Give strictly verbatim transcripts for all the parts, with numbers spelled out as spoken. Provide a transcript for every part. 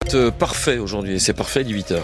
être parfait aujourd'hui, et c'est parfait, il est huit heures.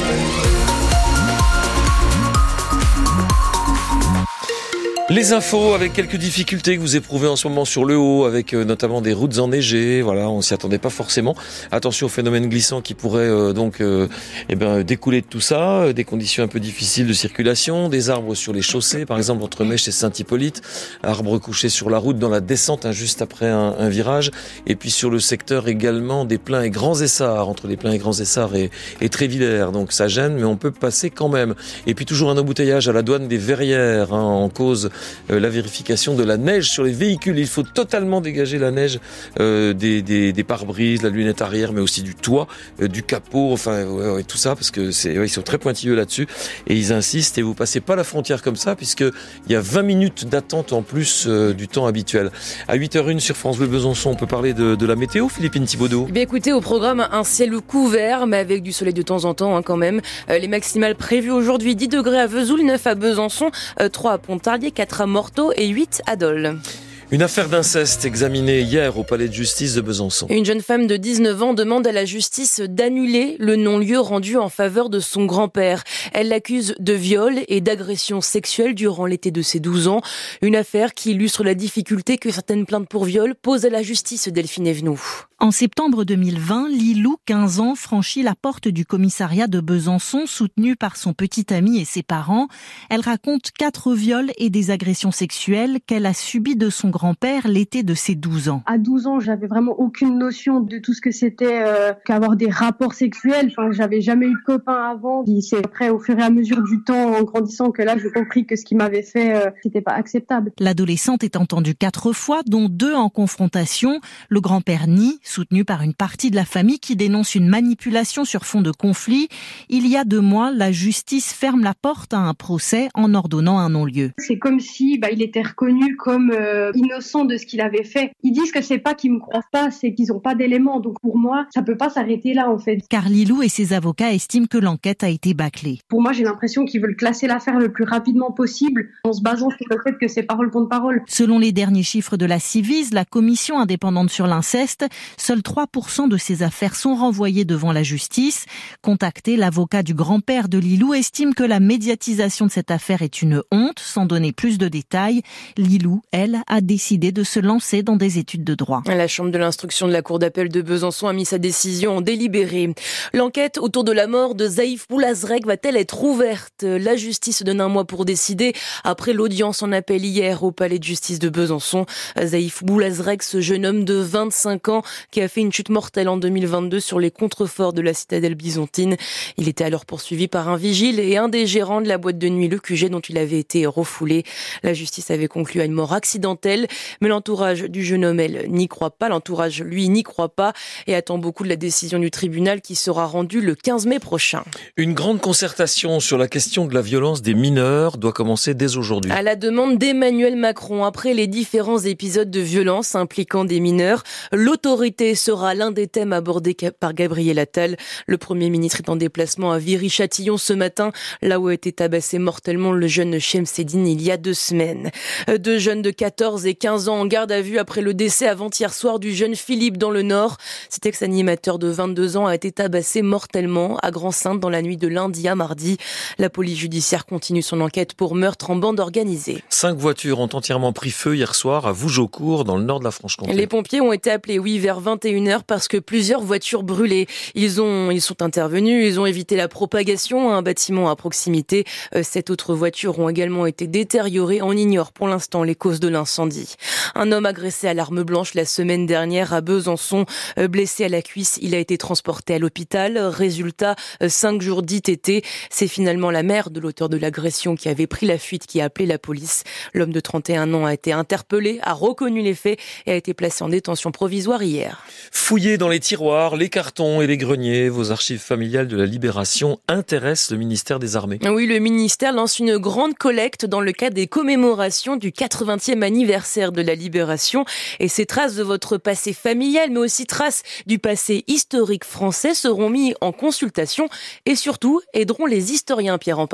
Les infos avec quelques difficultés que vous éprouvez en ce moment sur le haut, avec euh, notamment des routes enneigées. Voilà, on s'y attendait pas forcément. Attention aux phénomènes glissants qui pourraient euh, donc euh, eh ben, découler de tout ça. Euh, des conditions un peu difficiles de circulation, des arbres sur les chaussées, par exemple entre Mèche et Saint-Hippolyte, arbres couchés sur la route dans la descente hein, juste après un, un virage. Et puis sur le secteur également des Pleins et Grands Essarts, entre les Pleins et Grands Essarts et, et Trévillers. Donc ça gêne, mais on peut passer quand même. Et puis toujours un embouteillage à la douane des Verrières hein, en cause Euh, la vérification de la neige sur les véhicules. Il faut totalement dégager la neige euh, des, des, des pare-brises, la lunette arrière, mais aussi du toit, euh, du capot, enfin ouais, ouais, tout ça, parce que c'est, ouais, ils sont très pointilleux là-dessus et ils insistent. Et vous passez pas la frontière comme ça, puisque il y a vingt minutes d'attente en plus euh, du temps habituel. À huit heures zéro un sur France Bleu Besançon, on peut parler de, de la météo, Philippine Thibaudot. Eh bien, écoutez, au programme, un ciel couvert, mais avec du soleil de temps en temps hein, quand même. Euh, les maximales prévues aujourd'hui, dix degrés à Vesoul, neuf à Besançon, euh, trois à Pontarlier, quatre à Morteau et huit à Dole. Une affaire d'inceste examinée hier au palais de justice de Besançon. Une jeune femme de dix-neuf ans demande à la justice d'annuler le non-lieu rendu en faveur de son grand-père. Elle l'accuse de viol et d'agression sexuelle durant l'été de ses douze ans. Une affaire qui illustre la difficulté que certaines plaintes pour viol posent à la justice, Delphine Evenou. En septembre deux mille vingt, Lilou, quinze ans, franchit la porte du commissariat de Besançon, soutenue par son petit ami et ses parents. Elle raconte quatre viols et des agressions sexuelles qu'elle a subies de son grand-père l'été de ses douze ans. À douze ans, j'avais vraiment aucune notion de tout ce que c'était euh, qu'avoir des rapports sexuels. Enfin, j'avais jamais eu de copain avant. Puis c'est après, au fur et à mesure du temps, en grandissant, que là, j'ai compris que ce qu'il m'avait fait, euh, c'était pas acceptable. L'adolescente est entendue quatre fois, dont deux en confrontation. Le grand-père nie, soutenu par une partie de la famille qui dénonce une manipulation sur fond de conflit. Il y a deux mois, la justice ferme la porte à un procès en ordonnant un non-lieu. C'est comme si bah, il était reconnu comme euh, innocent de ce qu'il avait fait. Ils disent que c'est pas qu'ils me croient pas, c'est qu'ils ont pas d'éléments. Donc pour moi, ça peut pas s'arrêter là en fait. Car Lilou et ses avocats estiment que l'enquête a été bâclée. Pour moi, j'ai l'impression qu'ils veulent classer l'affaire le plus rapidement possible en se basant sur le fait que c'est parole contre parole. Selon les derniers chiffres de la Civis, la commission indépendante sur l'inceste, seuls trois pour cent de ces affaires sont renvoyées devant la justice. Contacté, l'avocat du grand-père de Lilou estime que la médiatisation de cette affaire est une honte. Sans donner plus de détails, Lilou, elle, a décidé de se lancer dans des études de droit. La chambre de l'instruction de la cour d'appel de Besançon a mis sa décision en délibéré. L'enquête autour de la mort de Zaïf Boulazreg va-t-elle être ouverte ? La justice donne un mois pour décider. Après l'audience en appel hier au palais de justice de Besançon, Zaïf Boulazreg, ce jeune homme de vingt-cinq ans qui a fait une chute mortelle en deux mille vingt-deux sur les contreforts de la citadelle byzantine. Il était alors poursuivi par un vigile et un des gérants de la boîte de nuit Le Q G dont il avait été refoulé. La justice avait conclu à une mort accidentelle, mais l'entourage du jeune homme, elle, n'y croit pas. L'entourage, lui, n'y croit pas et attend beaucoup de la décision du tribunal qui sera rendue le quinze mai prochain. Une grande concertation sur la question de la violence des mineurs doit commencer dès aujourd'hui. À la demande d'Emmanuel Macron, après les différents épisodes de violence impliquant des mineurs, l'autorité sera l'un des thèmes abordés par Gabriel Attal. Le Premier ministre est en déplacement à Viry-Châtillon ce matin, là où a été tabassé mortellement le jeune Shemseddine il y a deux semaines. Deux jeunes de quatorze et quinze ans en garde à vue après le décès avant-hier soir du jeune Philippe dans le Nord. Cet ex-animateur de vingt-deux ans a été tabassé mortellement à Grand-Sainte dans la nuit de lundi à mardi. La police judiciaire continue son enquête pour meurtre en bande organisée. Cinq voitures ont entièrement pris feu hier soir à Vougeaucourt, dans le nord de la Franche-Comté. Les pompiers ont été appelés, oui, vers vingt et une heures parce que plusieurs voitures brûlaient. Ils ont, ils sont intervenus, ils ont évité la propagation à un bâtiment à proximité. Sept autres voitures ont également été détériorées. On ignore pour l'instant les causes de l'incendie. Un homme agressé à l'arme blanche la semaine dernière à Besançon, blessé à la cuisse, il a été transporté à l'hôpital. Résultat, cinq jours d'I T T. C'est finalement la mère de l'auteur de l'agression qui avait pris la fuite qui a appelé la police. L'homme de trente et un ans a été interpellé, a reconnu les faits et a été placé en détention provisoire hier. Fouillez dans les tiroirs, les cartons et les greniers. Vos archives familiales de la Libération intéressent le ministère des Armées. Oui, le ministère lance une grande collecte dans le cadre des commémorations du quatre-vingtième anniversaire de la Libération. Et ces traces de votre passé familial, mais aussi traces du passé historique français seront mis en consultation et surtout aideront les historiens, Pierre Emparent.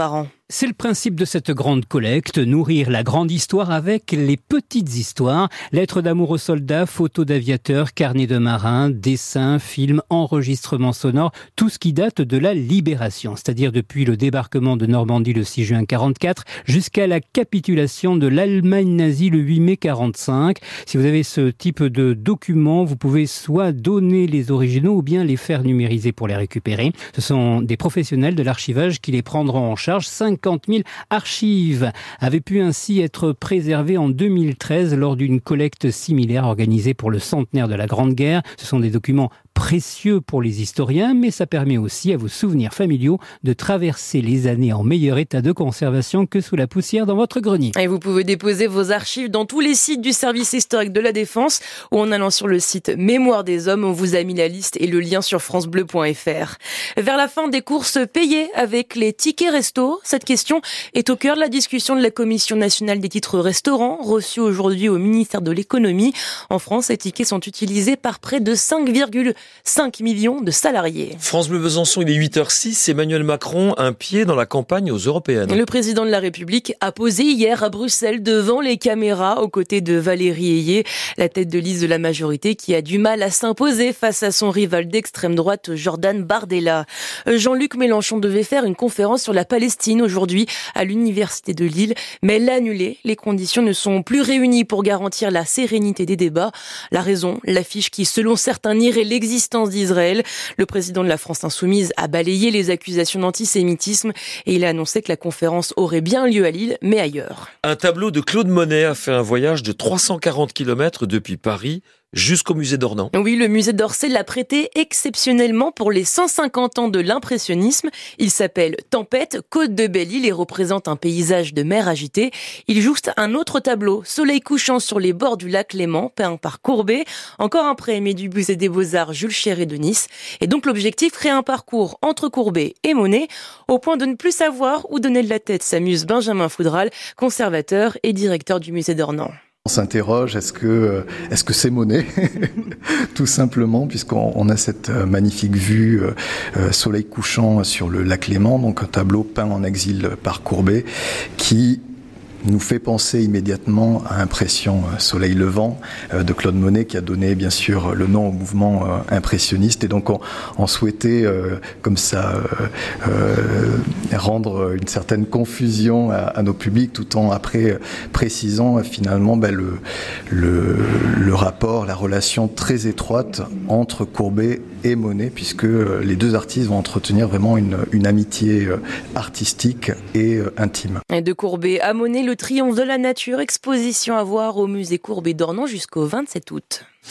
C'est le principe de cette grande collecte, nourrir la grande histoire avec les petites histoires. Lettres d'amour aux soldats, photos d'aviateurs, carnets de marins, dessins, films, enregistrements sonores, tout ce qui date de la libération, c'est-à-dire depuis le débarquement de Normandie le six juin quarante-quatre jusqu'à la capitulation de l'Allemagne nazie le huit mai quarante-cinq. Si vous avez ce type de documents, vous pouvez soit donner les originaux ou bien les faire numériser pour les récupérer. Ce sont des professionnels de l'archivage qui les prendront en charge. cinquante mille archives avaient pu ainsi être préservées en deux mille treize lors d'une collecte similaire organisée pour le centenaire de la Grande Guerre. Ce sont des documents précieux pour les historiens, mais ça permet aussi à vos souvenirs familiaux de traverser les années en meilleur état de conservation que sous la poussière dans votre grenier. Et vous pouvez déposer vos archives dans tous les sites du service historique de la Défense ou en allant sur le site Mémoire des Hommes. On vous a mis la liste et le lien sur francebleu point f r. Vers la fin des courses payées avec les tickets resto, cette question est au cœur de la discussion de la Commission nationale des titres restaurants reçue aujourd'hui au ministère de l'économie. En France, ces tickets sont utilisés par près de cinq virgule cinq millions de salariés. France Bleu Besançon, il est huit heures six. Emmanuel Macron, un pied dans la campagne aux européennes. Le président de la République a posé hier à Bruxelles devant les caméras aux côtés de Valérie Ayé, la tête de liste de la majorité qui a du mal à s'imposer face à son rival d'extrême droite Jordan Bardella. Jean-Luc Mélenchon devait faire une conférence sur la Palestine aujourd'hui à l'université de Lille, mais l'a annulé. Les conditions ne sont plus réunies pour garantir la sérénité des débats. La raison, l'affiche qui, selon certains, nierait l'existence d'Israël. Le président de la France Insoumise a balayé les accusations d'antisémitisme et il a annoncé que la conférence aurait bien lieu à Lille, mais ailleurs. Un tableau de Claude Monet a fait un voyage de trois cent quarante kilomètres depuis Paris jusqu'au musée d'Ornans. Oui, le musée d'Orsay l'a prêté exceptionnellement pour les cent cinquante ans de l'impressionnisme. Il s'appelle Tempête, Côte de Belle-Île et représente un paysage de mer agitée. Il jouxte un autre tableau, Soleil couchant sur les bords du lac Léman, peint par Courbet. Encore un prêt aimé du musée des Beaux-Arts Jules Chéret de Nice. Et donc l'objectif, créer un parcours entre Courbet et Monet, au point de ne plus savoir où donner de la tête, s'amuse Benjamin Foudral, conservateur et directeur du musée d'Ornans. On s'interroge, est-ce que est-ce que c'est Monet tout simplement, puisqu'on on a cette magnifique vue euh, soleil couchant sur le lac Léman, donc un tableau peint en exil par Courbet qui nous fait penser immédiatement à Impression Soleil levant de Claude Monet, qui a donné bien sûr le nom au mouvement impressionniste. Et donc on, on souhaitait euh, comme ça euh, euh, rendre une certaine confusion à, à nos publics, tout en après précisant finalement ben, le, le, le rapport, la relation très étroite entre Courbet et Monet, puisque les deux artistes vont entretenir vraiment une, une amitié artistique et intime. Et de Courbet à Monet, le triomphe de la nature, exposition à voir au musée Courbet d'Ornans jusqu'au vingt-sept août.